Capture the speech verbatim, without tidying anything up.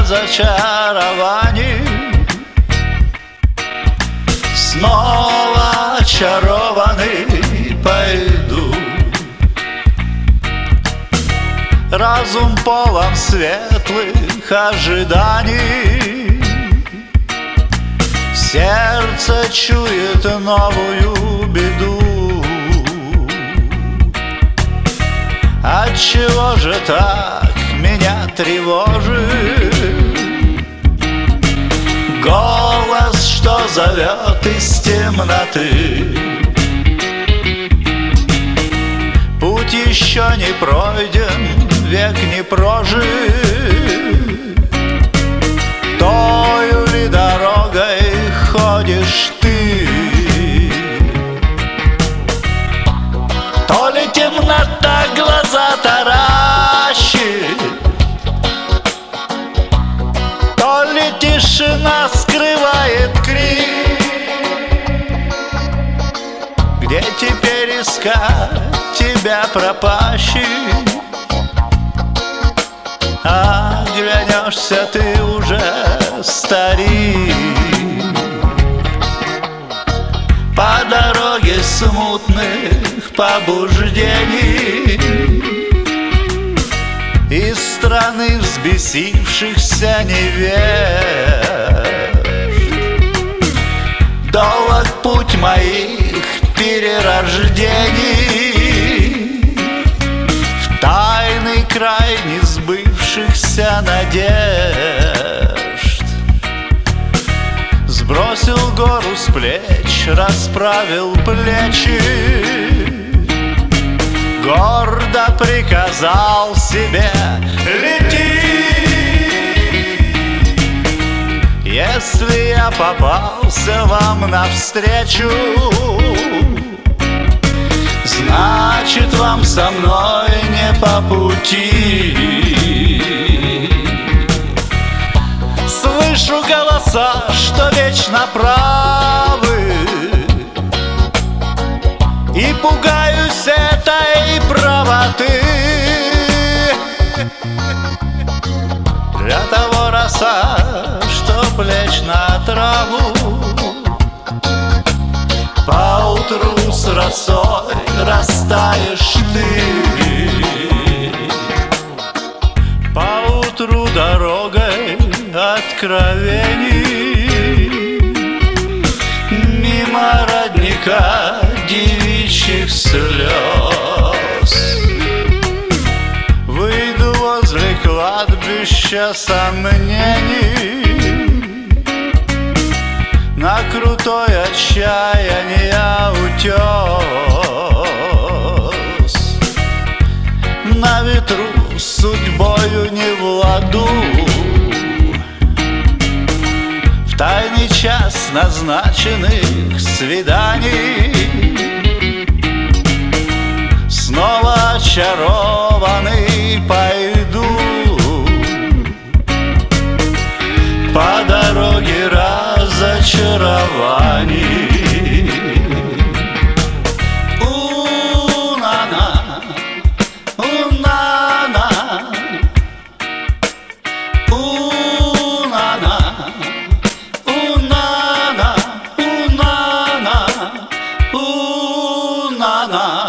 разочарований. Снова очарованный пойду. Разум полон светлых ожиданий. Сердце чует новую беду. Отчего же так меня тревожит голос, что зовет из темноты? Путь еще не пройден, век не прожит. Тою ли дорогой ходишь ты? То ли темнота глаза таращит, то ли тишина скрывает крик. Где теперь искать тебя, пропащий? Оглянешься, ты уже старик. По дороге смутных побуждений, из страны взбесившихся невежд. Долг путь моих перерождений в тайный край несбывшихся надежд. Сбросил гору с плеч, расправил плечи, гордо приказал себе: лети! Если я попался вам навстречу, значит, вам со мной не по пути. Слышу голоса, что вечно правы, и пугаюсь этой правоты. Для того роса, что плеч на траву, поутру с росой растаешь ты. Поутру дорогой откровений, мимо родника девичьих слез, выйду возле кладбища сомнений, на крутой отчаяния утес. На ветру судьбою не в ладу, в тайный час назначенных свиданий, снова очарованный пойду по дороге разочарований. У-на-на, у-на-на, у-на-на, у-на-на, у-на-на, у-на-на.